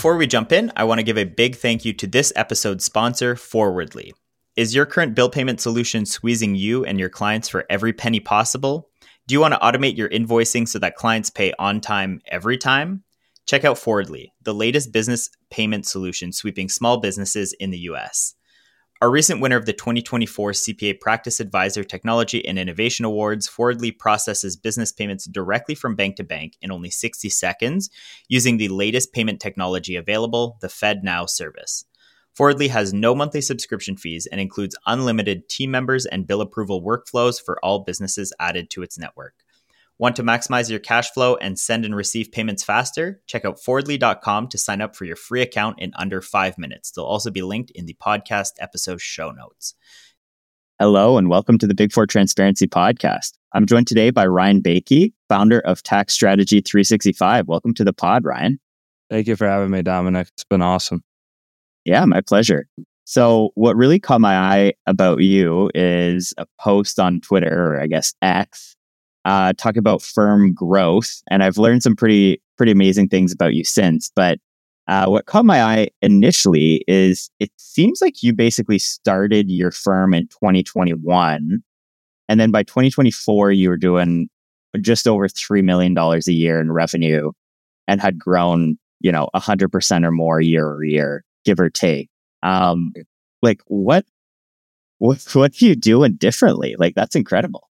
Before we jump in, I want to give a big thank you to this episode's sponsor, Forwardly. Is your current bill payment solution squeezing you and your clients for every penny possible? Do you want to automate your invoicing so that clients pay on time every time? Check out Forwardly, the latest business payment solution sweeping small businesses in the US. Our recent winner of the 2024 CPA Practice Advisor Technology and Innovation Awards, Forwardly processes business payments directly from bank to bank in only 60 seconds using the latest payment technology available, the FedNow service. Forwardly has no monthly subscription fees and includes unlimited team members and bill approval workflows for all businesses added to its network. Want to maximize your cash flow and send and receive payments faster? Check out Forwardly.com to sign up for your free account in under 5 minutes. They'll also be linked in the podcast episode show notes. Hello, and welcome to the Big Four Transparency Podcast. I'm joined today by Ryan Bakey, founder of Tax Strategy 365. Welcome to the pod, Ryan. Thank you for having me, Dominic. It's been awesome. Yeah, my pleasure. So what really caught my eye about you is a post on Twitter, or I guess X, talking about firm growth. And I've learned some pretty amazing things about you since. But what caught my eye initially is it seems like you basically started your firm in 2021. And then by 2024, you were doing just over $3 million a year in revenue and had grown, 100% or more year over year, give or take. Like what are you doing differently? Like, that's incredible.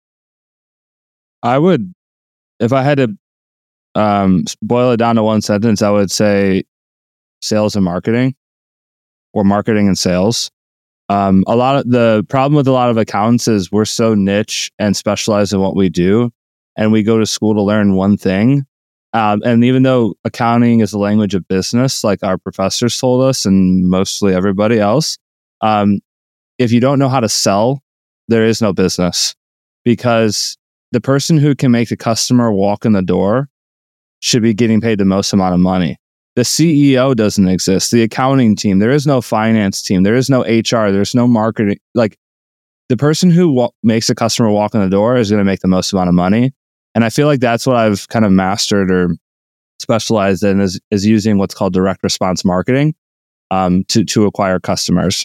I would, if I had to boil it down to one sentence, I would say sales and marketing, or marketing and sales. A lot of the problem with a lot of accountants is we're so niche and specialized in what we do, and we go to school to learn one thing. And even though accounting is the language of business, like our professors told us, and mostly everybody else, if you don't know how to sell, there is no business, because the person who can make the customer walk in the door should be getting paid the most amount of money. The CEO doesn't exist. The accounting team, there is no finance team. There is no HR. There's no marketing. Like, the person who makes a customer walk in the door is going to make the most amount of money. And I feel like that's what I've kind of mastered or specialized in is using what's called direct response marketing to acquire customers.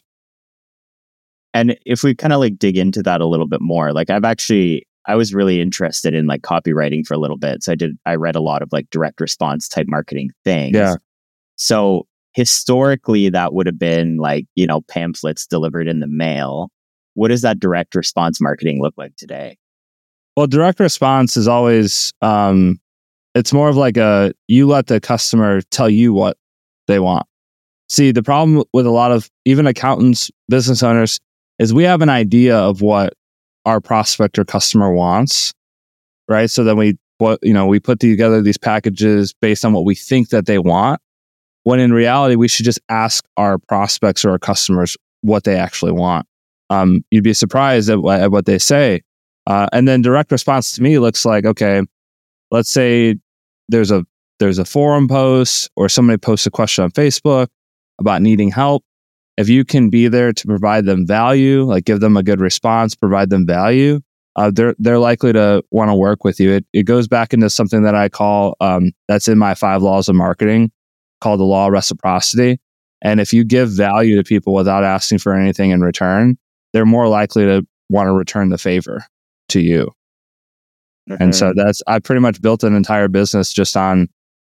And if we kind of like dig into that a little bit more, like I was really interested in like copywriting for a little bit. So I read a lot of like direct response type marketing things. Yeah. So historically that would have been like, pamphlets delivered in the mail. What does that direct response marketing look like today? Well, direct response is always, it's more of like you let the customer tell you what they want. See, the problem with a lot of even accountants, business owners, is we have an idea of what our prospect or customer wants, right? So then we put together these packages based on what we think that they want, when in reality, we should just ask our prospects or our customers what they actually want. You'd be surprised at what they say. And then direct response to me looks like, okay, let's say there's a forum post or somebody posts a question on Facebook about needing help. If you can be there to provide them value, like give them a good response, provide them value, they're likely to want to work with you. It goes back into something that I call, that's in my 5 laws of marketing, called the law of reciprocity. And if you give value to people without asking for anything in return, they're more likely to want to return the favor to you. Mm-hmm. And so I pretty much built an entire business just on,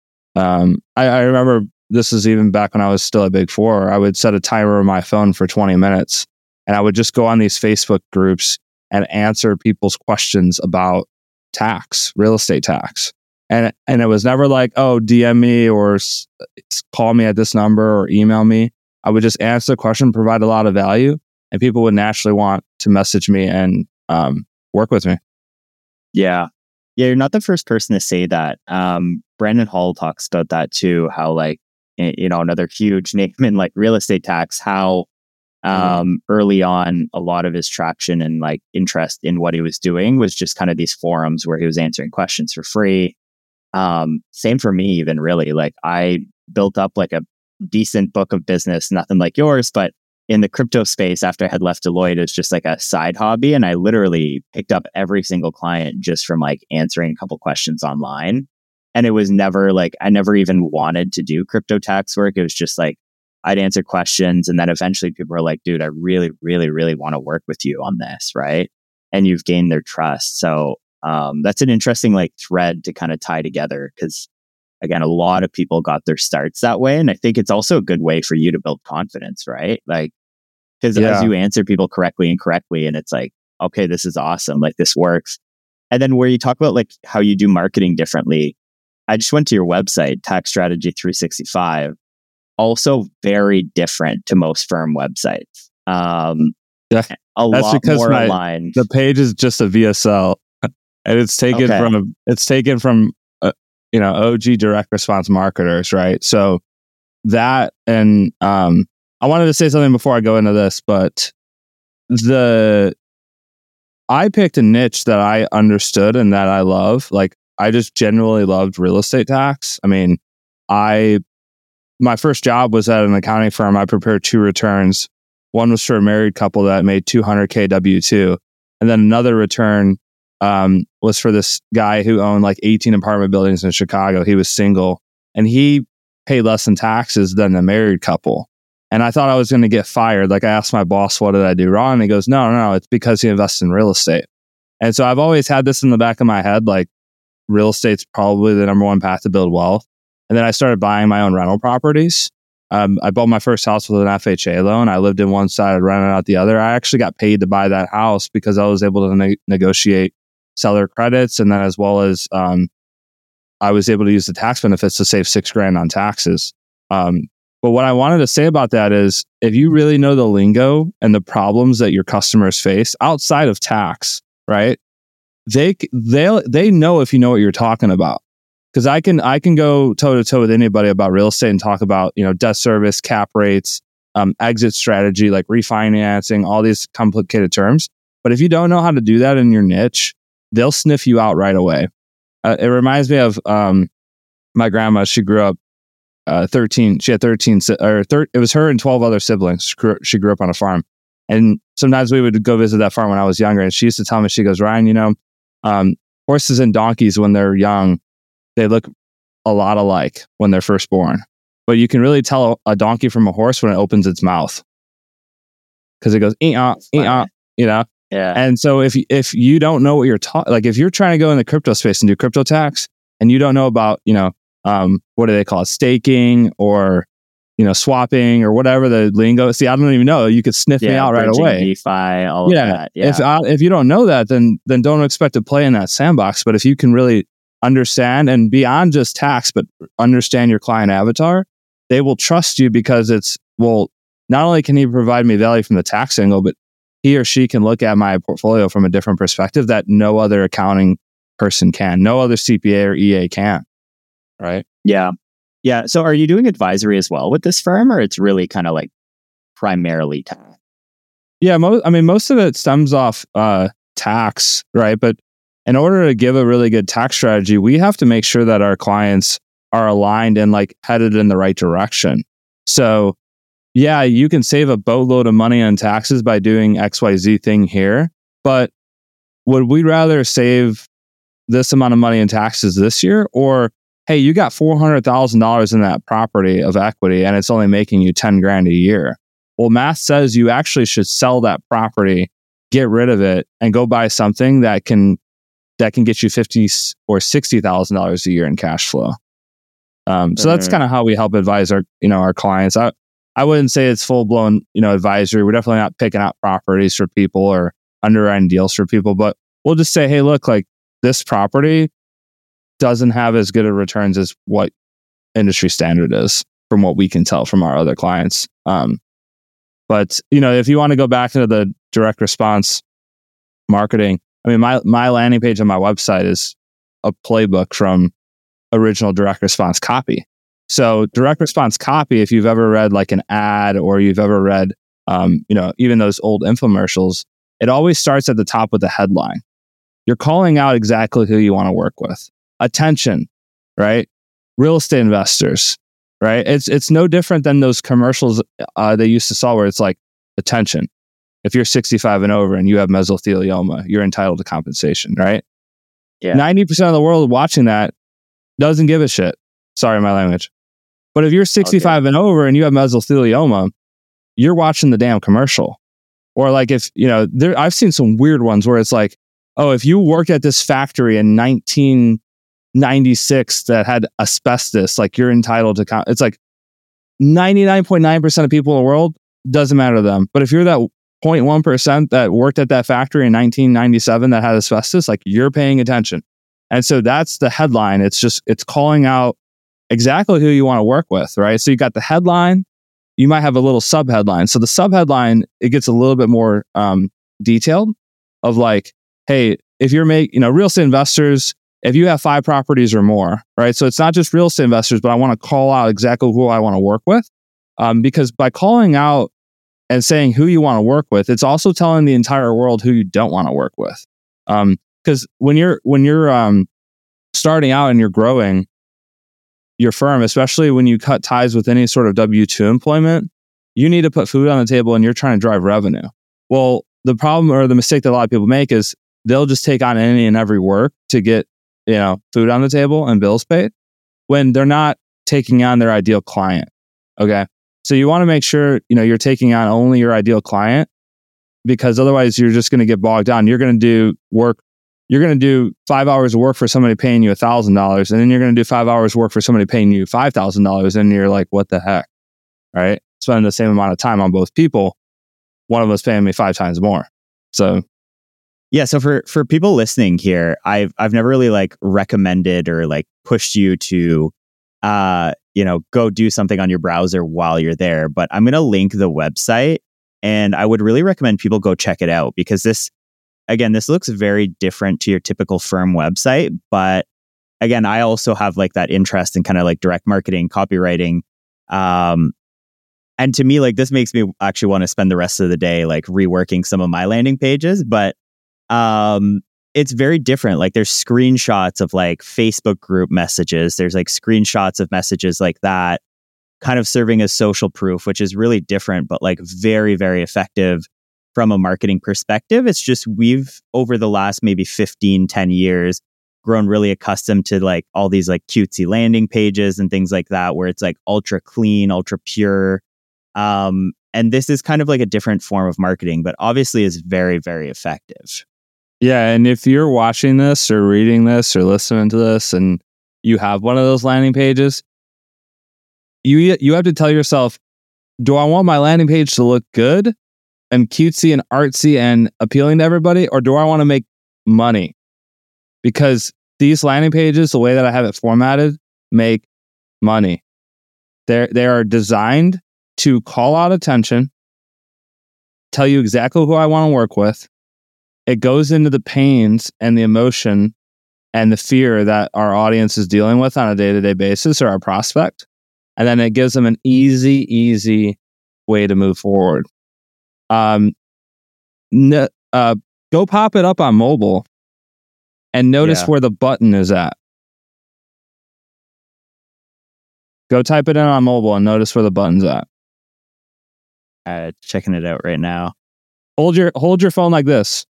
I remember this is even back when I was still at Big Four, I would set a timer on my phone for 20 minutes and I would just go on these Facebook groups and answer people's questions about tax, real estate tax. And it was never like, oh, DM me or call me at this number or email me. I would just answer the question, provide a lot of value, and people would naturally want to message me and work with me. Yeah. Yeah, you're not the first person to say that. Brandon Hall talks about that too, how like, another huge name in like real estate tax, how early on a lot of his traction and like interest in what he was doing was just kind of these forums where he was answering questions for free. Same for me, even really. Like I built up like a decent book of business, nothing like yours, but in the crypto space after I had left Deloitte, it was just like a side hobby. And I literally picked up every single client just from like answering a couple questions online. And it was never like, I never even wanted to do crypto tax work. It was just like, I'd answer questions. And then eventually people were like, dude, I really, really, really want to work with you on this. Right. And you've gained their trust. So that's an interesting like thread to kind of tie together, because again, a lot of people got their starts that way. And I think it's also a good way for you to build confidence, right? Like, because as you answer people correctly and incorrectly, and it's like, okay, this is awesome. Like this works. And then where you talk about like how you do marketing differently, I just went to your website, Tax Strategy 365, also very different to most firm websites. That's lot because more aligned. The page is just a VSL, and it's taken from OG direct response marketers, right? So that, and I wanted to say something before I go into this, but I picked a niche that I understood and that I love. Like, I just generally loved real estate tax. I mean, my first job was at an accounting firm. I prepared 2 returns. One was for a married couple that made $200K W-2. And then another return was for this guy who owned like 18 apartment buildings in Chicago. He was single and he paid less in taxes than the married couple. And I thought I was going to get fired. Like, I asked my boss, what did I do wrong? And he goes, no, it's because he invests in real estate. And so I've always had this in the back of my head, like, real estate's probably the number one path to build wealth. And then I started buying my own rental properties. I bought my first house with an FHA loan. I lived in one side, I rented out the other. I actually got paid to buy that house because I was able to negotiate seller credits, and then as well as I was able to use the tax benefits to save $6,000 on taxes. But what I wanted to say about that is, if you really know the lingo and the problems that your customers face outside of tax, right? They know if you know what you're talking about. Because I can go toe to toe with anybody about real estate and talk about, debt service, cap rates, exit strategy, like refinancing, all these complicated terms. But if you don't know how to do that in your niche, they'll sniff you out right away. It reminds me of my grandma. She grew up 13. She had 13. It was her and 12 other siblings. She grew up on a farm, and sometimes we would go visit that farm when I was younger. And she used to tell me, she goes, Ryan, horses and donkeys when they're young, they look a lot alike when they're first born, but you can really tell a donkey from a horse when it opens its mouth, because it goes Yeah. And so if you don't know what you're talking, like if you're trying to go in the crypto space and do crypto tax, and you don't know about what do they call it, staking or swapping or whatever the lingo. See, I don't even know. You could sniff me out right away. DeFi, all of that. Yeah. If you don't know that, then don't expect to play in that sandbox. But if you can really understand, and beyond just tax, but understand your client avatar, they will trust you, because not only can he provide me value from the tax angle, but he or she can look at my portfolio from a different perspective that no other accounting person can, no other CPA or EA can. Right? Yeah. Yeah. So are you doing advisory as well with this firm, or it's really kind of like primarily tax? Yeah. Most of it stems off tax, right? But in order to give a really good tax strategy, we have to make sure that our clients are aligned and like headed in the right direction. So yeah, you can save a boatload of money on taxes by doing XYZ thing here, but would we rather save this amount of money in taxes this year? Or, hey, you got $400,000 in that property of equity and it's only making you $10,000 a year. Well, math says you actually should sell that property, get rid of it, and go buy something that can get you $50,000 or $60,000 a year in cash flow. So that's kind of how we help advise our clients. I wouldn't say it's full blown advisory. We're definitely not picking out properties for people or underwriting deals for people, but we'll just say, hey, look, like this property doesn't have as good of returns as what industry standard is, from what we can tell from our other clients. But if you want to go back into the direct response marketing, my landing page on my website is a playbook from original direct response copy. So direct response copy, if you've ever read like an ad, or you've ever read, even those old infomercials, it always starts at the top with the headline. You're calling out exactly who you want to work with. Attention, right? Real estate investors, right? It's no different than those commercials they used to sell where it's like, attention. If you're 65 and over and you have mesothelioma, you're entitled to compensation, right? Yeah. 90% of the world watching that doesn't give a shit. Sorry, my language. But if you're 65 and over and you have mesothelioma, you're watching the damn commercial. Or like if, I've seen some weird ones where it's like, oh, if you work at this factory in 1996 that had asbestos, like you're entitled to, it's like 99.9% of people in the world, doesn't matter to them. But if you're that 0.1% that worked at that factory in 1997 that had asbestos, like you're paying attention. And so that's the headline. It's calling out exactly who you want to work with, right? So you got the headline, you might have a little subheadline. So the subheadline, it gets a little bit more detailed of like, hey, if you're real estate investors, if you have 5 properties or more, right? So it's not just real estate investors, but I want to call out exactly who I want to work with. Because by calling out and saying who you want to work with, it's also telling the entire world who you don't want to work with. Because when you're starting out and you're growing your firm, especially when you cut ties with any sort of W-2 employment, you need to put food on the table and you're trying to drive revenue. Well, the problem or the mistake that a lot of people make is they'll just take on any and every work to get, food on the table and bills paid when they're not taking on their ideal client. Okay. So you want to make sure, you're taking on only your ideal client, because otherwise you're just going to get bogged down. You're going to do work. You're going to do 5 hours of work for somebody paying you $1,000, and then you're going to do 5 hours of work for somebody paying you $5,000, and you're like, what the heck, right? Spending the same amount of time on both people, one of us paying me 5 times more. So, yeah. So for people listening here, I've never really like recommended or like pushed you to, go do something on your browser while you're there. But I'm going to link the website, and I would really recommend people go check it out, because this looks very different to your typical firm website. But again, I also have like that interest in kind of like direct marketing, copywriting. And to me, like this makes me actually want to spend the rest of the day like reworking some of my landing pages. But it's very different. Like there's screenshots of like Facebook group messages. There's like screenshots of messages like that, kind of serving as social proof, which is really different, but like very, very effective from a marketing perspective. It's just we've, over the last maybe 10 years, grown really accustomed to like all these like cutesy landing pages and things like that, where it's like ultra clean, ultra pure. And this is kind of like a different form of marketing, but obviously is very, very effective. Yeah. And if you're watching this or reading this or listening to this and you have one of those landing pages, you have to tell yourself, do I want my landing page to look good and cutesy and artsy and appealing to everybody, or do I want to make money? Because these landing pages, the way that I have it formatted, make money. They are designed to call out attention, tell you exactly who I want to work with. It goes into the pains and the emotion and the fear that our audience is dealing with on a day-to-day basis, or our prospect. And then it gives them an easy way to move forward. Go pop it up on mobile and notice where the button is at. Go type it in on mobile and notice where the button's at. Checking it out right now. Hold your phone like this.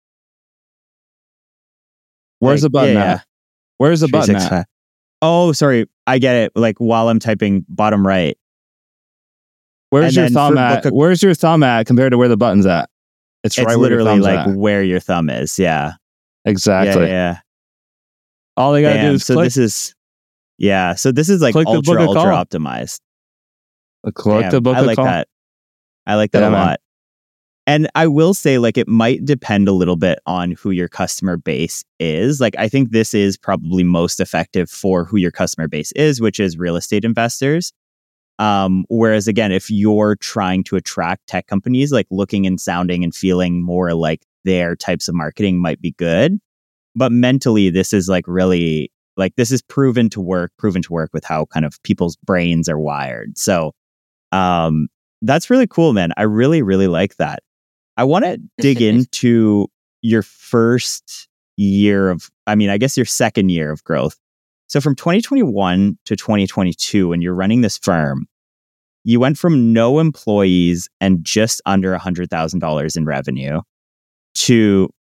Where's the button at? Where's the button at? Oh, sorry. I get it. Like while I'm typing, bottom right. Where's your thumb at? Where's your thumb at compared to where the button's at? It's right literally like where your thumb is. Yeah. Exactly. Yeah. All they gotta do is click. So this is like ultra optimized. Click the book. I like that. I like that a lot. And I will say, like, it might depend a little bit on who your customer base is. Like, I think this is probably most effective for who your customer base is, which is real estate investors. Whereas, again, if you're trying to attract tech companies, like looking and sounding and feeling more like their types of marketing might be good. But mentally, this is like really, like, this is proven to work with how kind of people's brains are wired. So that's really cool, man. I really, really like that. I want to dig into your first year your second year of growth. So from 2021 to 2022, when you're running this firm, you went from no employees and just under $100,000 in revenue to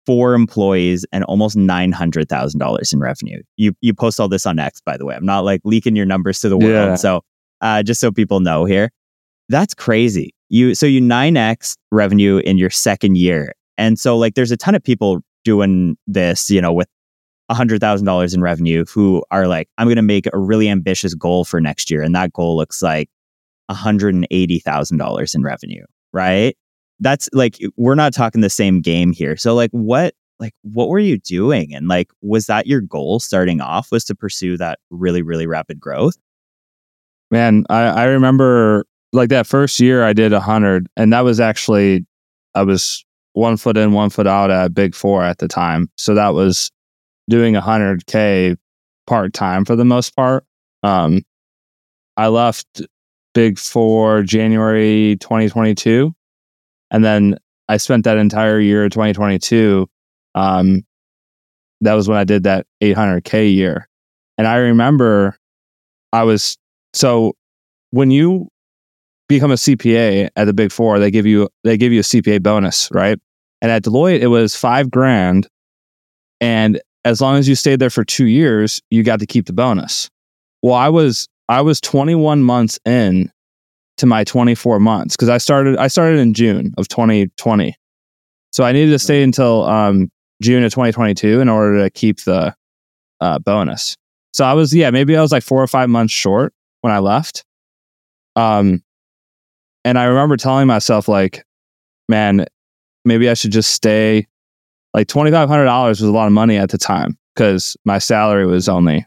4 employees and almost $900,000 in revenue. You post all this on X, by the way. I'm not like leaking your numbers to the world. Yeah. So just so people know here, that's crazy. You 9x revenue in your second year. And so like there's a ton of people doing this, with $100,000 in revenue who are like, I'm going to make a really ambitious goal for next year. And that goal looks like $180,000 in revenue, right? That's like, we're not talking the same game here. So like, what were you doing? And like, was that your goal starting off, was to pursue that really, really rapid growth? Man, I remember like that first year I did 100, and that was actually, I was 1 foot in, 1 foot out at Big Four at the time. So that was doing 100K part-time for the most part. I left Big Four January 2022. And then I spent that entire year, 2022. That was when I did that 800K year. And I remember so when you become a CPA at the Big Four, they give you a CPA bonus, right? And at Deloitte, it was $5,000. And as long as you stayed there for 2 years, you got to keep the bonus. Well, I was 21 months in to my 24 months, because I started in June of 2020. So I needed to stay until June of 2022 in order to keep the bonus. So I was like 4 or 5 months short when I left. And I remember telling myself like, man, maybe I should just stay. Like $2,500 was a lot of money at the time because my salary was only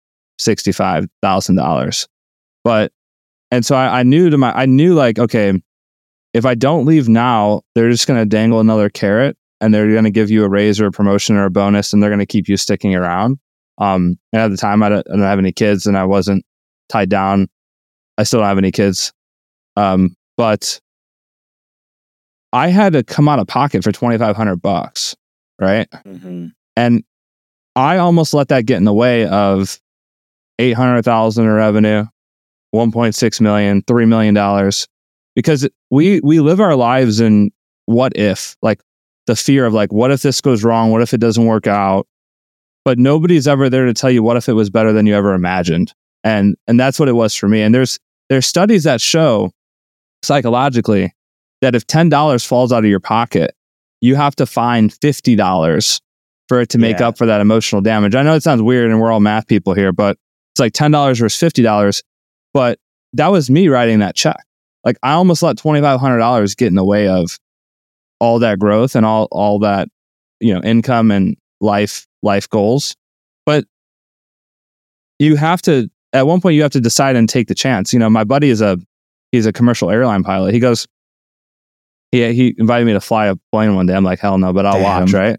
$65,000. And so I knew like, okay, if I don't leave now, they're just going to dangle another carrot and they're going to give you a raise or a promotion or a bonus, and they're going to keep you sticking around. And at the time I don't have any kids and I wasn't tied down. I still don't have any kids. But I had to come out of pocket for $2,500, right? Mm-hmm. And I almost let that get in the way of $800,000 in revenue, $1.6 million, $3 million, because we live our lives in what if, like the fear of like, what if this goes wrong? What if it doesn't work out? But nobody's ever there to tell you what if it was better than you ever imagined. And that's what it was for me. And there's studies that show psychologically that if $10 falls out of your pocket, you have to find $50 for it to make up for that emotional damage. I know it sounds weird and we're all math people here, but it's like $10 versus $50. But that was me writing that check. Like I almost let $2,500 get in the way of all that growth and all that, income and life goals. But you have to, at one point you have to decide and take the chance. My buddy he's a commercial airline pilot. He goes, he invited me to fly a plane one day. I'm like, hell no, but I'll watch, right?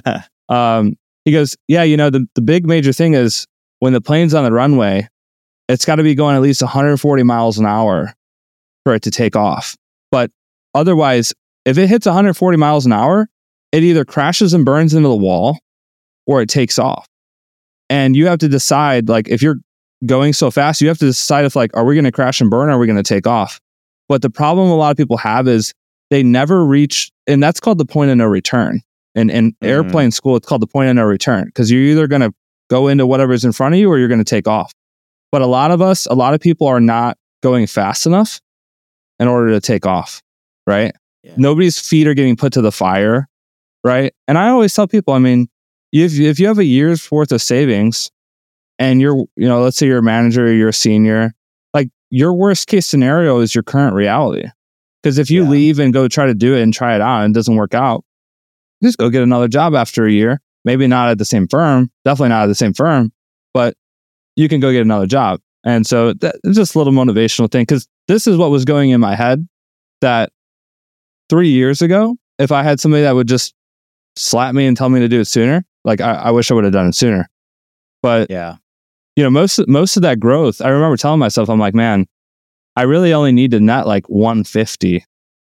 He goes, the big major thing is when the plane's on the runway, it's got to be going at least 140 miles an hour for it to take off. But otherwise, if it hits 140 miles an hour, it either crashes and burns into the wall or it takes off. And you have to decide, like, if you're going so fast, you have to decide if, like, are we going to crash and burn or are we going to take off? But the problem a lot of people have is they never reach, and that's called the point of no return. In airplane school, it's called the point of no return, because you're either going to go into whatever's in front of you or you're going to take off. But a lot of people are not going fast enough in order to take off, right? Yeah. Nobody's feet are getting put to the fire, right? And I always tell people, I mean, if you have a year's worth of savings and you're, let's say you're a manager or you're a senior, like your worst case scenario is your current reality. Because if you leave and go try to do it and try it out and it doesn't work out, just go get another job after a year. Maybe not at the same firm, definitely not at the same firm, but you can go get another job. And so it's just a little motivational thing, because this is what was going in my head, that 3 years ago, if I had somebody that would just slap me and tell me to do it sooner, like I wish I would have done it sooner. But most of that growth, I remember telling myself, I'm like, man, I really only need to net like 150.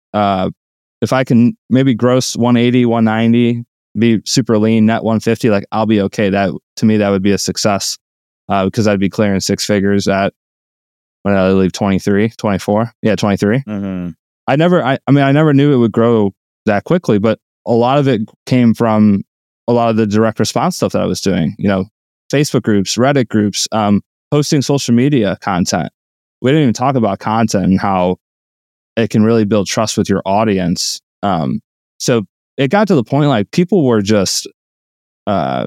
If I can maybe gross 180, 190, be super lean, net 150, like I'll be okay. That, to me, that would be a success, because I'd be clearing 6 figures at, when I leave, 23, 24. Yeah, 23. Mm-hmm. I never knew it would grow that quickly, but a lot of it came from a lot of the direct response stuff that I was doing, Facebook groups, Reddit groups, posting social media content. We didn't even talk about content and how it can really build trust with your audience. So it got to the point like people were just, I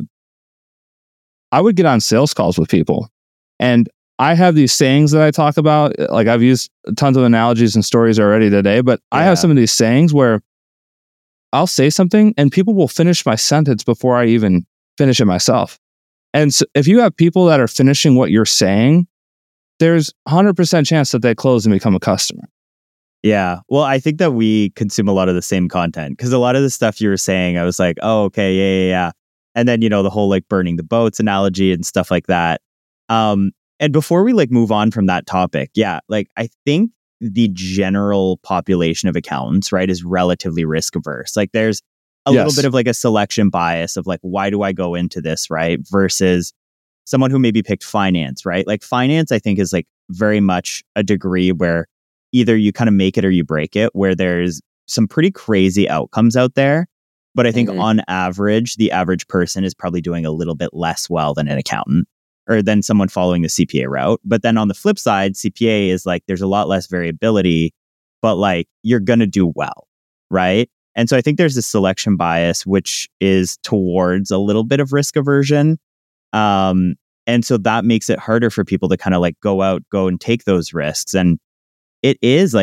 would get on sales calls with people, and I have these sayings that I talk about. Like I've used tons of analogies and stories already today, but I have some of these sayings where I'll say something and people will finish my sentence before I even finish it myself. And so if you have people that are finishing what you're saying, there's 100% chance that they close and become a customer. Yeah. Well, I think that we consume a lot of the same content because a lot of the stuff you were saying, I was like, oh, okay, yeah. And then, the whole like burning the boats analogy and stuff like that. And before we like move on from that topic, like I think the general population of accountants, right, is relatively risk averse. Like there's a little bit of like a selection bias of like, why do I go into this, right? Versus someone who maybe picked finance, right? Like finance, I think is like very much a degree where either you kind of make it or you break it, where there's some pretty crazy outcomes out there. But I think on average, the average person is probably doing a little bit less well than an accountant or than someone following the CPA route. But then on the flip side, CPA is like, there's a lot less variability, but like you're going to do well, right? And so I think there's this selection bias, which is towards a little bit of risk aversion. And so that makes it harder for people to kind of like go and take those risks. And it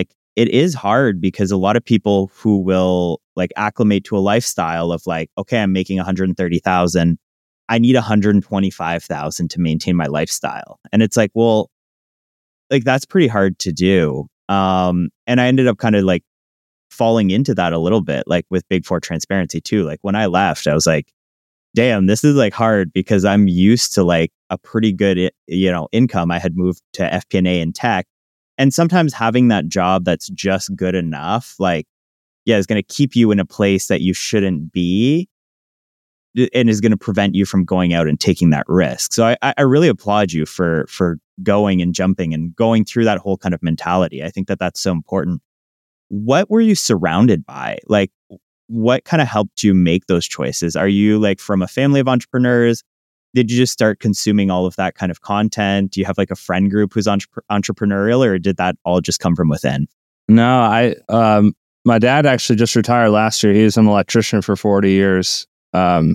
is hard because a lot of people who will like acclimate to a lifestyle of like, okay, I'm making 130,000. I need 125,000 to maintain my lifestyle. And it's like, well, like that's pretty hard to do. And I ended up kind of like falling into that a little bit, like with Big Four transparency too. Like when I left, I was like, damn, this is like hard because I'm used to like a pretty good, income. I had moved to FP&A and tech. And sometimes having that job that's just good enough, like, is going to keep you in a place that you shouldn't be and is going to prevent you from going out and taking that risk. So I really applaud you for going and jumping and going through that whole kind of mentality. I think that that's so important. What were you surrounded by? Like, what kind of helped you make those choices? Are you like from a family of entrepreneurs? Did you just start consuming all of that kind of content? Do you have like a friend group who's entrepreneurial, or did that all just come from within? No, my dad actually just retired last year. He was an electrician for 40 years. And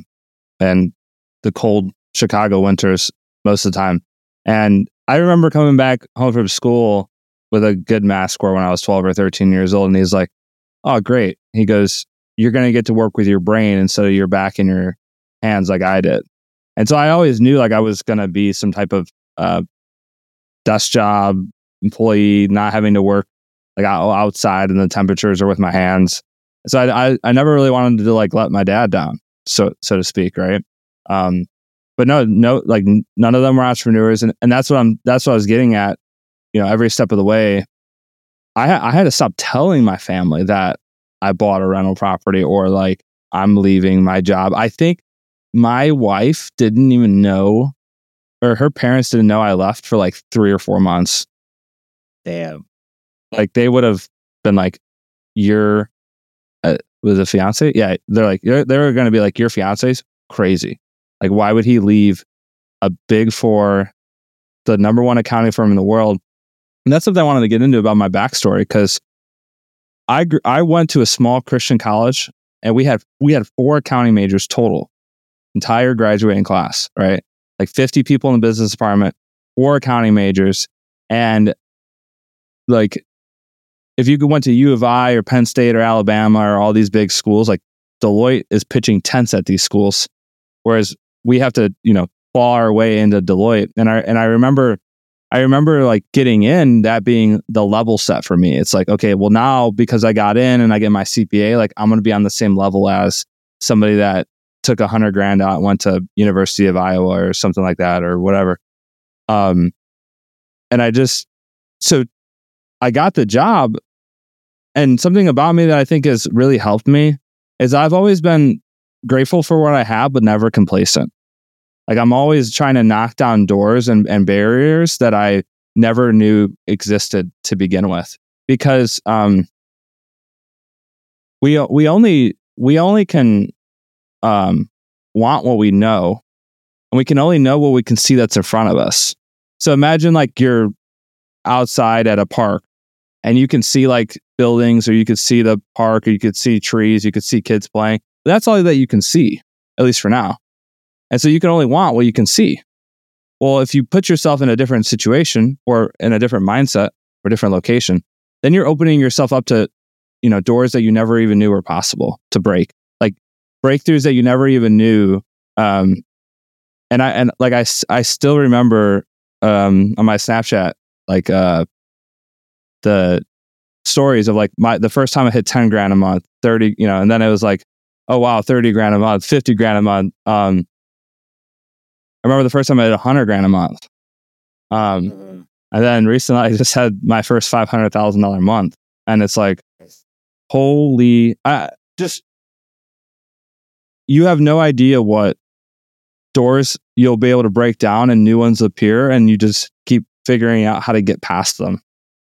the cold Chicago winters most of the time. And I remember coming back home from school with a good math score when I was 12 or 13 years old. And he's like, oh, great. He goes, you're going to get to work with your brain instead of your back and your hands like I did. And so I always knew like I was going to be some type of desk job employee, not having to work like outside in the temperatures or with my hands. So I never really wanted to like let my dad down, so to speak, right? But no, like none of them were entrepreneurs, and that's what I was getting at. Every step of the way, I had to stop telling my family that I bought a rental property or like I'm leaving my job. I think my wife didn't even know, or her parents didn't know I left for like 3 or 4 months. Damn. Like they would have been like, "You're was a fiance?" Yeah, they're like they were going to be like, "Your fiance's crazy. Like, why would he leave a Big Four, the number one accounting firm in the world?" And that's something I wanted to get into about my backstory, because I went to a small Christian college, and we had 4 accounting majors total, entire graduating class, right? Like 50 people in the business department, 4 accounting majors, and like if you went to U of I or Penn State or Alabama or all these big schools, like Deloitte is pitching tents at these schools, whereas we have to, claw our way into Deloitte. And I remember like getting in, that being the level set for me. It's like, okay, well now because I got in and I get my CPA, like I'm going to be on the same level as somebody that took $100,000 out and went to University of Iowa or something like that or whatever. And so I got the job, and something about me that I think has really helped me is I've always been grateful for what I have, but never complacent. Like I'm always trying to knock down doors and barriers that I never knew existed to begin with, because we only can want what we know, and we can only know what we can see that's in front of us. So imagine like you're outside at a park and you can see like buildings, or you could see the park, or you could see trees, you could see kids playing. That's all that you can see, at least for now. And so you can only want what you can see. Well, if you put yourself in a different situation or in a different mindset or different location, then you're opening yourself up to, doors that you never even knew were possible to break, like breakthroughs that you never even knew. And I still remember on my Snapchat, like the stories of like the first time I hit 10 grand a month, 30, and then it was like, oh wow, 30 grand a month, 50 grand a month. I remember the first time I hit 100 grand a month. And then recently I just had my first $500,000 month, and it's like, you have no idea what doors you'll be able to break down and new ones appear, and you just keep figuring out how to get past them.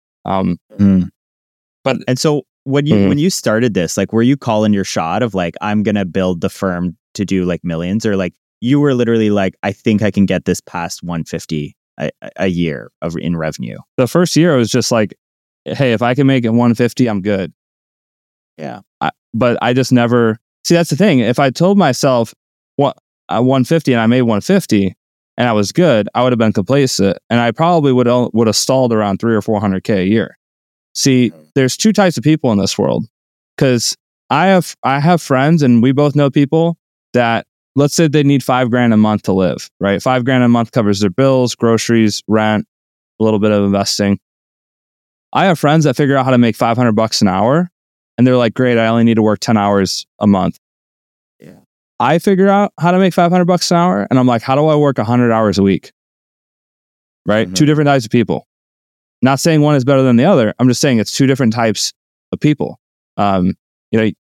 And so when you started this, like, were you calling your shot of like, I'm going to build the firm to do like millions, or like you were literally like, I think I can get this past 150 a year in revenue? The first year it was just like, hey, if I can make it 150, I'm good. Yeah. But I just never see. That's the thing. If I told myself 150 and I made 150 and I was good, I would have been complacent, and I probably would have stalled around 300 or 400K a year. See, there's two types of people in this world, because I have friends, and we both know people that, let's say they need $5,000 a month to live, right? $5,000 a month covers their bills, groceries, rent, a little bit of investing. I have friends that figure out how to make $500 an hour, and they're like, great, I only need to work 10 hours a month. Yeah. I figure out how to make $500 an hour, and I'm like, how do I work 100 hours a week? Right? Mm-hmm. Two different types of people. Not saying one is better than the other. I'm just saying it's two different types of people. This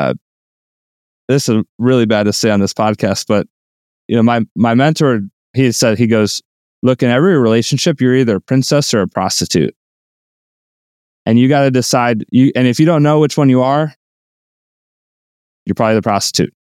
is really bad to say on this podcast, but my mentor, he goes, look, in every relationship, you're either a princess or a prostitute. And you got to decide, and if you don't know which one you are, you're probably the prostitute.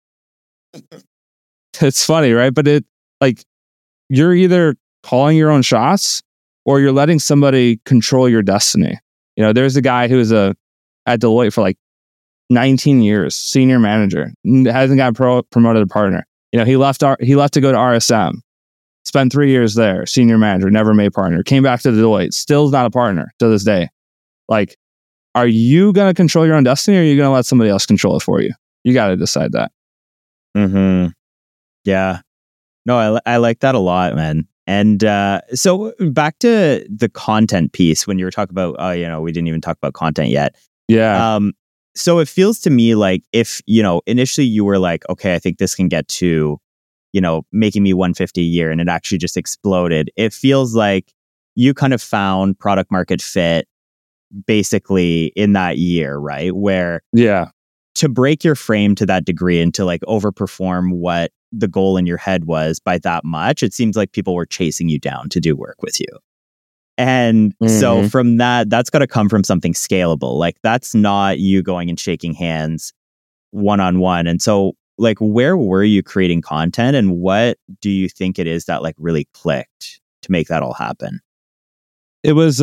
It's funny, right? But you're either calling your own shots, or you're letting somebody control your destiny. There's a guy who was at Deloitte for like 19 years, senior manager, hasn't gotten promoted to partner. He left to go to RSM, spent 3 years there, senior manager, never made partner, came back to Deloitte, still not a partner to this day. Like, are you going to control your own destiny, or are you going to let somebody else control it for you? You got to decide that. Mm-hmm. Yeah. No, I like that a lot, man. And so back to the content piece, when you were talking about, we didn't even talk about content yet. Yeah. So it feels to me like if, initially you were like, okay, I think this can get to, making me 150 a year, and it actually just exploded. It feels like you kind of found product market fit basically in that year, right? Where to break your frame to that degree and to like overperform what the goal in your head was by that much, it seems like people were chasing you down to do work with you. And so from that's got to come from something scalable. Like, that's not you going and shaking hands one-on-one. And so like, where were you creating content, and what do you think it is that like really clicked to make that all happen? It was,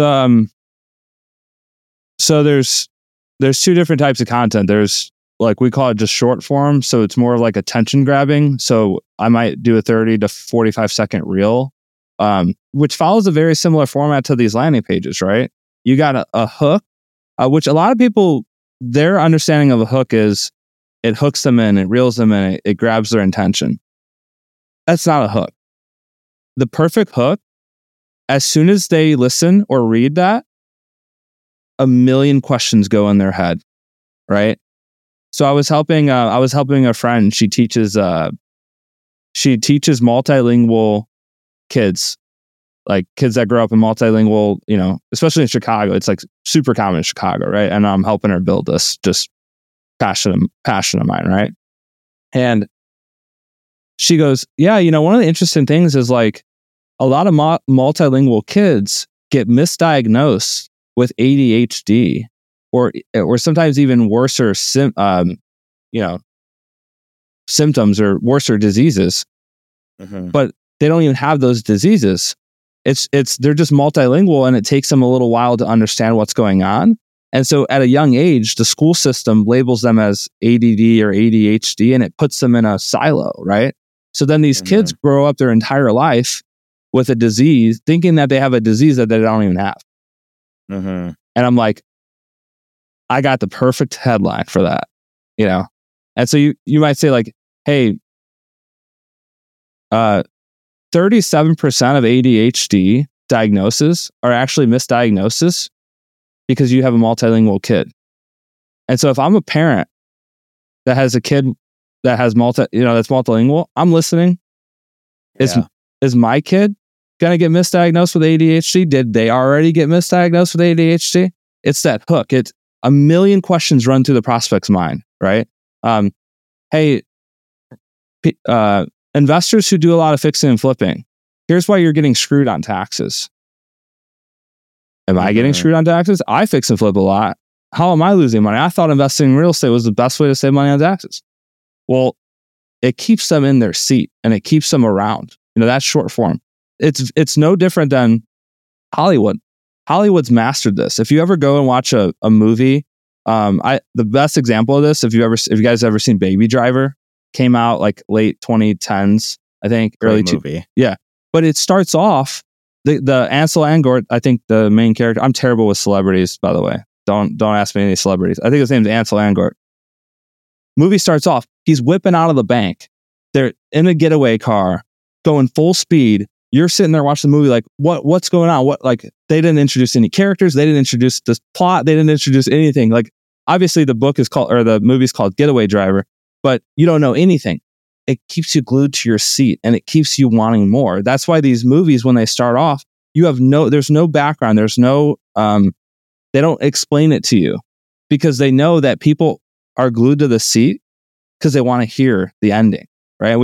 so there's two different types of content. There's, like, we call it just short form. So it's more of like attention grabbing. So I might do a 30 to 45 second reel, which follows a very similar format to these landing pages, right? You got a hook, which a lot of people, their understanding of a hook is it hooks them in, it reels them in, it grabs their attention. That's not a hook. The perfect hook, as soon as they listen or read that, a million questions go in their head, right? So I was helping a friend. She teaches multilingual kids, like kids that grow up in multilingual, especially in Chicago. It's like super common in Chicago, right? And I'm helping her build this, just passion of mine, right? And she goes, yeah, one of the interesting things is like a lot of multilingual kids get misdiagnosed with ADHD, or sometimes even worse, symptoms or worse diseases, but they don't even have those diseases. They're just multilingual, and it takes them a little while to understand what's going on. And so at a young age, the school system labels them as ADD or ADHD, and it puts them in a silo, right? So then these kids grow up their entire life with a disease, thinking that they have a disease that they don't even have. And I'm like, I got the perfect headline for that, you know? And so you might say like, hey, 37% of ADHD diagnoses are actually misdiagnoses because you have a multilingual kid. And so if I'm a parent that has a kid that has that's multilingual, I'm listening. Is my kid going to get misdiagnosed with ADHD? Did they already get misdiagnosed with ADHD? It's that hook. It's a million questions run through the prospect's mind, right? Hey, investors who do a lot of fixing and flipping, here's why you're getting screwed on taxes. Am I getting screwed on taxes? I fix and flip a lot. How am I losing money? I thought investing in real estate was the best way to save money on taxes. Well, it keeps them in their seat and it keeps them around. That's short form. It's no different than Hollywood. Hollywood's mastered this. If you ever go and watch a movie, the best example of this, if you guys ever seen Baby Driver, came out like late 2010s, I think, early movie. Yeah, but it starts off the Ansel Elgort, I think the main character. I'm terrible with celebrities, by the way. Don't ask me any celebrities. I think his name's Ansel Elgort. Movie starts off, he's whipping out of the bank. They're in a getaway car, going full speed. You're sitting there watching the movie like, what's going on? They didn't introduce any characters. They didn't introduce this plot. They didn't introduce anything. Like, obviously the movie's called Getaway Driver, but you don't know anything. It keeps you glued to your seat and it keeps you wanting more. That's why these movies, when they start off, there's no background. There's no, they don't explain it to you because they know that people are glued to the seat because they want to hear the ending, right?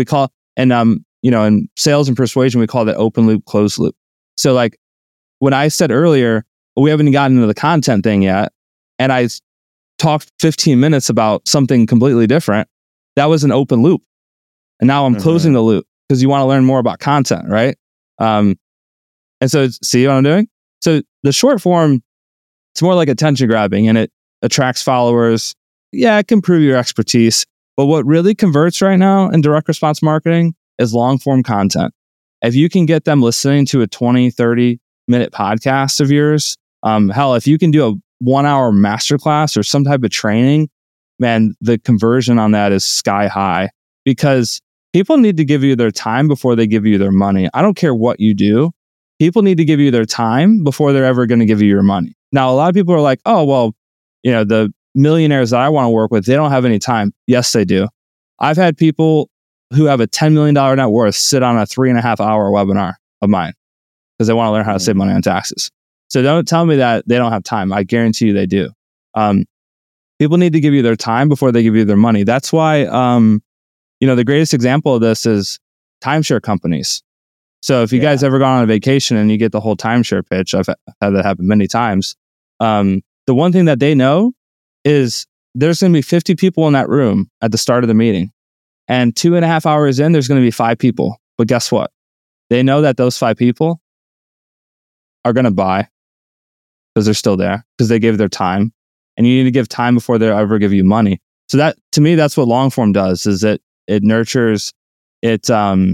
In sales and persuasion, we call that open loop, closed loop. So like when I said earlier, we haven't gotten into the content thing yet, and I talked 15 minutes about something completely different, that was an open loop. And now I'm closing the loop because you want to learn more about content, right? And so see what I'm doing? So the short form, it's more like attention grabbing and it attracts followers. Yeah, it can prove your expertise. But what really converts right now in direct response marketing is long form content. If you can get them listening to a 20, 30-minute podcast of yours, if you can do a 1-hour masterclass or some type of training, man, the conversion on that is sky high because people need to give you their time before they give you their money. I don't care what you do. People need to give you their time before they're ever going to give you your money. Now, a lot of people are like, oh, well, the millionaires that I want to work with, they don't have any time. Yes, they do. I've had people who have a $10 million net worth sit on a 3.5-hour webinar of mine because they want to learn how to save money on taxes. So don't tell me that they don't have time. I guarantee you they do. People need to give you their time before they give you their money. That's why, the greatest example of this is timeshare companies. So if you guys ever gone on a vacation and you get the whole timeshare pitch, I've had that happen many times. The one thing that they know is there's going to be 50 people in that room at the start of the meeting. And 2.5 hours in, there's going to be 5 people. But guess what? They know that those 5 people are going to buy because they're still there, because they gave their time. And you need to give time before they ever give you money. So that, to me, that's what long form does, is it nurtures, it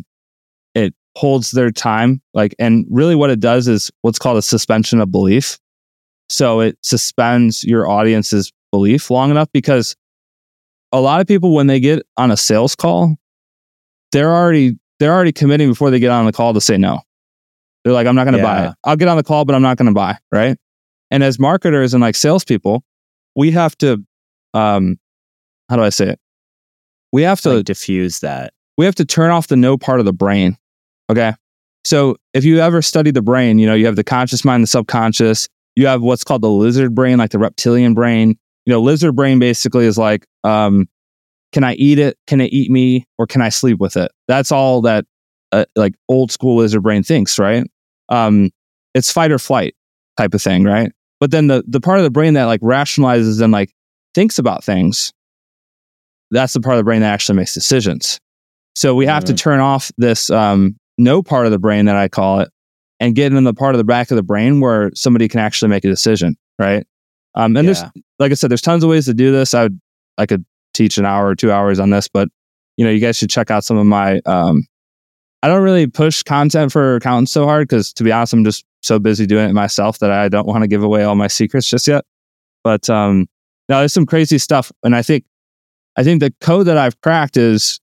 holds their time. And really what it does is what's called a suspension of belief. So it suspends your audience's belief long enough, because a lot of people, when they get on a sales call, they're already committing before they get on the call to say no. They're like, I'm not going to buy it. I'll get on the call, but I'm not going to buy. Right. And as marketers and salespeople, we have to, how do I say it? We have to diffuse that. We have to turn off the no part of the brain. Okay. So if you ever study the brain, you have the conscious mind, the subconscious, you have what's called the lizard brain, like the reptilian brain. Lizard brain basically is like, can I eat it? Can it eat me? Or can I sleep with it? That's all that old school lizard brain thinks, right? It's fight or flight type of thing, right? But then the part of the brain that rationalizes and thinks about things, that's the part of the brain that actually makes decisions. So we have to turn off this no part of the brain that I call it, and get in the part of the back of the brain where somebody can actually make a decision, right? There's, like I said, there's tons of ways to do this. I could teach an hour or 2 hours on this, but you guys should check out some of my. I don't really push content for accountants so hard because, to be honest, I'm just so busy doing it myself that I don't want to give away all my secrets just yet. But no, there's some crazy stuff, and I think the code that I've cracked is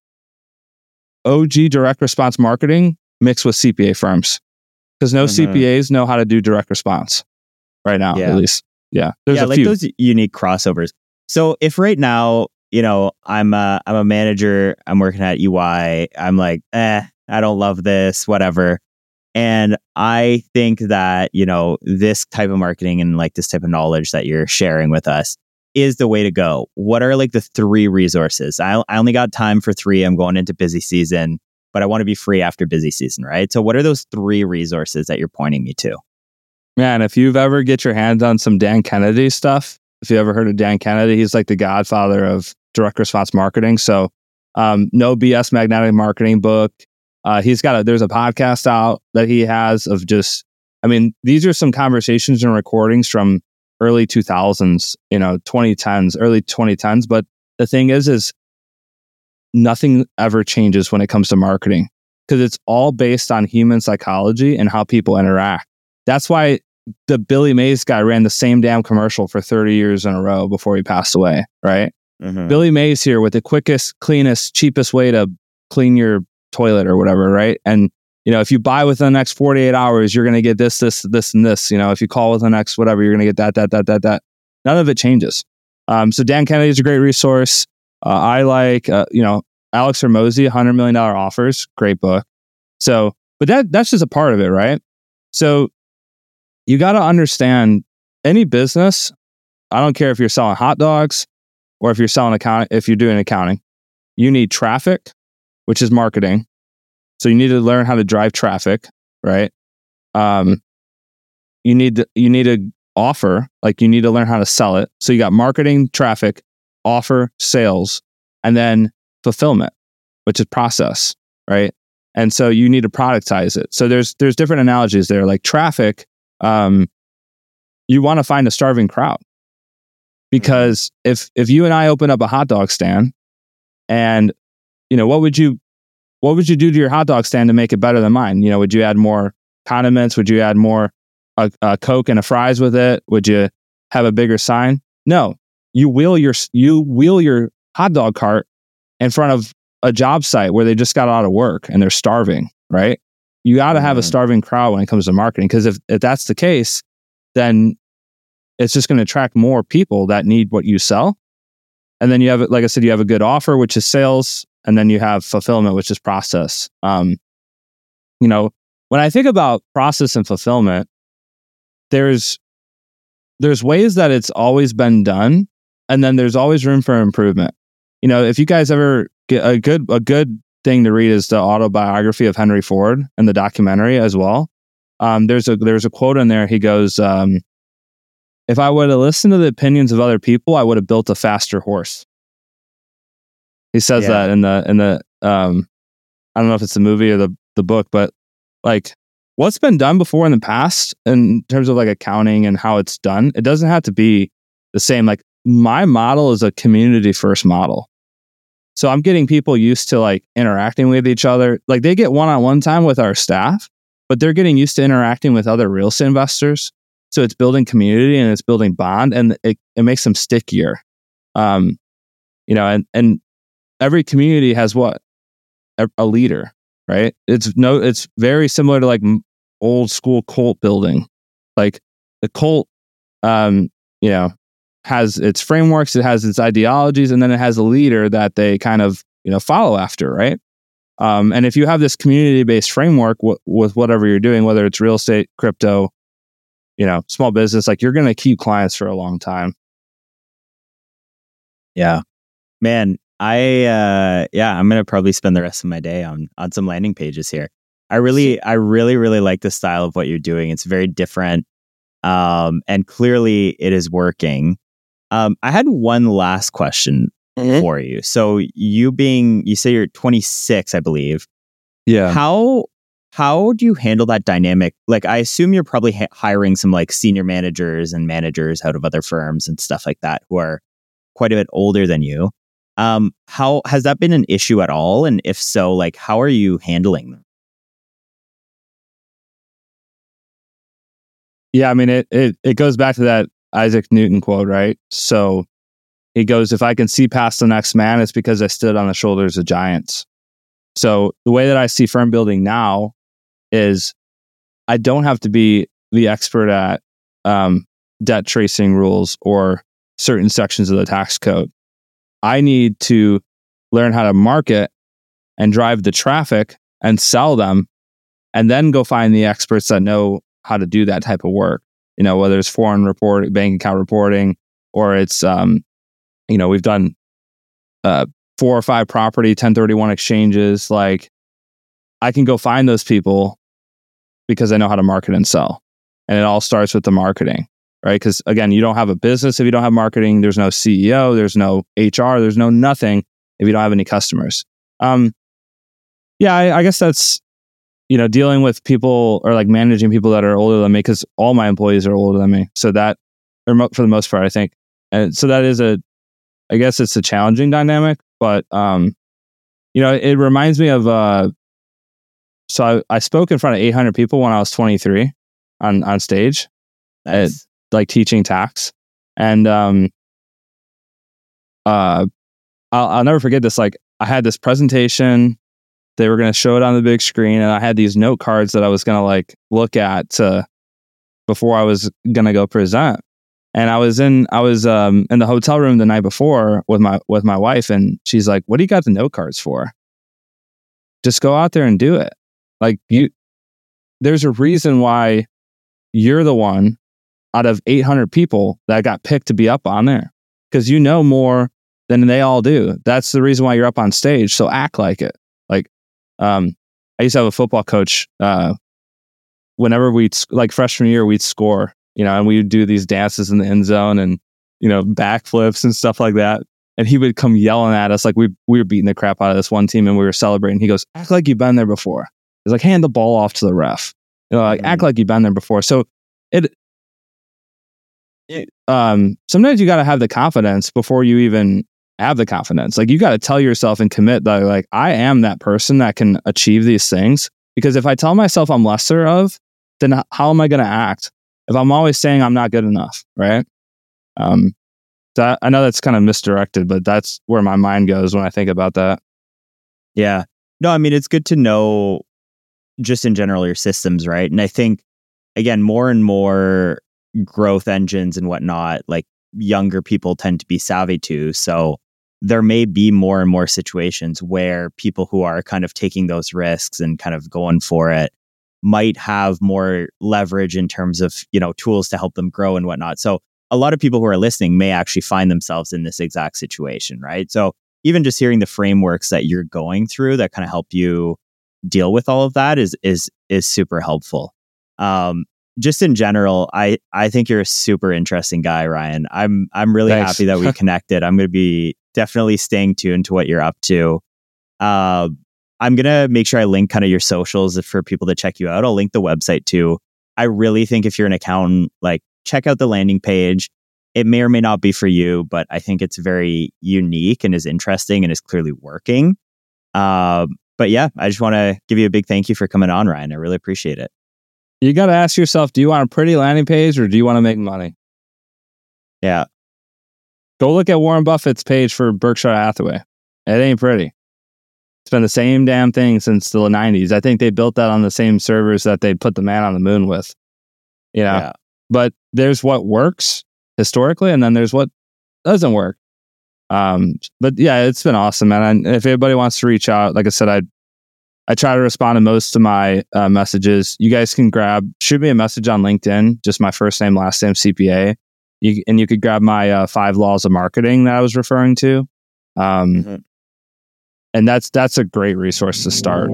OG direct response marketing mixed with CPA firms, because no CPAs know how to do direct response right now, at least. Yeah, there's a few. Those unique crossovers. So if right now, I'm a manager, I'm working at UI, I'm like, I don't love this, whatever. And I think that, this type of marketing and like this type of knowledge that you're sharing with us is the way to go. What are like the 3 resources? I only got time for 3. I'm going into busy season, but I want to be free after busy season, right? So what are those 3 resources that you're pointing me to? Man, if you've ever get your hands on some Dan Kennedy stuff, if you ever heard of Dan Kennedy, he's like the godfather of direct response marketing. So No BS Magnetic Marketing book. There's a podcast out that he has of these are some conversations and recordings from early 2000s, 2010s, early 2010s. But the thing is nothing ever changes when it comes to marketing, because it's all based on human psychology and how people interact. That's why the Billy Mays guy ran the same damn commercial for 30 years in a row before he passed away, right? Mm-hmm. Billy Mays here with the quickest, cleanest, cheapest way to clean your toilet or whatever, right? And if you buy within the next 48 hours, you're going to get this, and this. If you call within the next whatever, you're going to get that. None of it changes. So Dan Kennedy is a great resource. I like, Alex Hormozi, $100 Million Offers, great book. So, but that's just a part of it, right? So you got to understand any business. I don't care if you're selling hot dogs or if you're selling accounting, if you're doing accounting, you need traffic, which is marketing. So you need to learn how to drive traffic, right? You need to offer, like you need to learn how to sell it. So you got marketing, traffic, offer, sales, and then fulfillment, which is process, right? And so you need to productize it. So there's different analogies there. Like traffic, you want to find a starving crowd, because if you and I open up a hot dog stand, and what would you do to your hot dog stand to make it better than mine? Would you add more condiments? Would you add more a Coke and a fries with it? Would you have a bigger sign? No, you wheel your hot dog cart in front of a job site where they just got out of work and they're starving, right? You got to have a starving crowd when it comes to marketing, because if that's the case, then it's just going to attract more people that need what you sell. And then you have, like I said, you have a good offer, which is sales, and then you have fulfillment, which is process. When I think about process and fulfillment, there's ways that it's always been done, and then there's always room for improvement. If you guys ever get a good thing to read is the autobiography of Henry Ford and the documentary as well. There's a quote in there. He goes, "If I would have listened to the opinions of other people, I would have built a faster horse." He says that in the I don't know if it's the movie or the book, but like what's been done before in the past in terms of like accounting and how it's done, it doesn't have to be the same. Like my model is a community first model. So I'm getting people used to like interacting with each other. Like they get one-on-one time with our staff, but they're getting used to interacting with other real estate investors. So it's building community and it's building bond, and it makes them stickier. And every community has what? A leader, right? It's very similar to like old school cult building. Like the cult, has its frameworks, it has its ideologies, and then it has a leader that they kind of, follow after, right? And if you have this community-based framework with whatever you're doing, whether it's real estate, crypto, small business, like you're going to keep clients for a long time. Yeah, man, I'm going to probably spend the rest of my day on some landing pages here. I really like the style of what you're doing. It's very different. And clearly it is working. I had one last question for you. So you say you're 26, I believe. Yeah. How do you handle that dynamic? Like, I assume you're probably hiring some like senior managers and managers out of other firms and stuff like that who are quite a bit older than you. How has that been an issue at all? And if so, like, how are you handling them? Yeah, I mean, it goes back to that Isaac Newton quote, right? So he goes, if I can see past the next man, it's because I stood on the shoulders of giants. So the way that I see firm building now is I don't have to be the expert at debt tracing rules or certain sections of the tax code. I need to learn how to market and drive the traffic and sell them, and then go find the experts that know how to do that type of work. Whether it's foreign bank account reporting, or it's we've done 4 or 5 property 1031 exchanges. Like, I can go find those people because I know how to market and sell. And it all starts with the marketing, right? Because again, you don't have a business if you don't have marketing. There's no CEO, there's no HR, there's no nothing if you don't have any customers. I guess that's, dealing with people or like managing people that are older than me, because all my employees are older than me. So that, or for the most part, I think. And so that is I guess it's a challenging dynamic, but, it reminds me of, so I spoke in front of 800 people when I was 23 on stage, Nice. like teaching tax. And I'll never forget this. Like, I had this presentation, they were going to show it on the big screen, and I had these note cards that I was going to like look at before I was going to go present. And I was in the hotel room the night before with my wife, and she's like, "What do you got the note cards for? Just go out there and do it. Like, there's a reason why you're the one out of 800 people that got picked to be up on there, because you know more than they all do. That's the reason why you're up on stage. So act like it." Like, I used to have a football coach. Whenever like freshman year, we'd score, and we would do these dances in the end zone and, backflips and stuff like that. And he would come yelling at us like we were beating the crap out of this one team and we were celebrating. He goes, "Act like you've been there before." It's like, hand the ball off to the ref. Act like you've been there before. So sometimes you got to have the confidence before you even have the confidence. Like, you got to tell yourself and commit that, like, I am that person that can achieve these things. Because if I tell myself I'm lesser of, then how am I going to act if I'm always saying I'm not good enough, right? So I know that's kind of misdirected, but that's where my mind goes when I think about that. Yeah. No, I mean, it's good to know just in general your systems, right? And I think, again, more and more growth engines and whatnot, like, younger people tend to be savvy to. So there may be more and more situations where people who are kind of taking those risks and kind of going for it might have more leverage in terms of, tools to help them grow and whatnot. So a lot of people who are listening may actually find themselves in this exact situation, right? So even just hearing the frameworks that you're going through that kind of help you deal with all of that is super helpful. Just in general, I think you're a super interesting guy, Ryan. I'm really Thanks. happy that we connected. I'm going to be definitely staying tuned to what you're up to. I'm going to make sure I link kind of your socials for people to check you out. I'll link the website too. I really think if you're an accountant, like, check out the landing page. It may or may not be for you, but I think it's very unique and is interesting and is clearly working. But yeah, I just want to give you a big thank you for coming on, Ryan. I really appreciate it. You got to ask yourself, do you want a pretty landing page or do you want to make money? Yeah. Go look at Warren Buffett's page for Berkshire Hathaway. It ain't pretty. It's been the same damn thing since the 90s. I think they built that on the same servers that they put the man on the moon with. Yeah. But there's what works historically, and then there's what doesn't work. But yeah, it's been awesome, man. And if anybody wants to reach out, like I said, I try to respond to most of my messages. You guys can shoot me a message on LinkedIn, just my first name, last name, CPA. You could grab my 5 laws of marketing that I was referring to. And that's a great resource to start.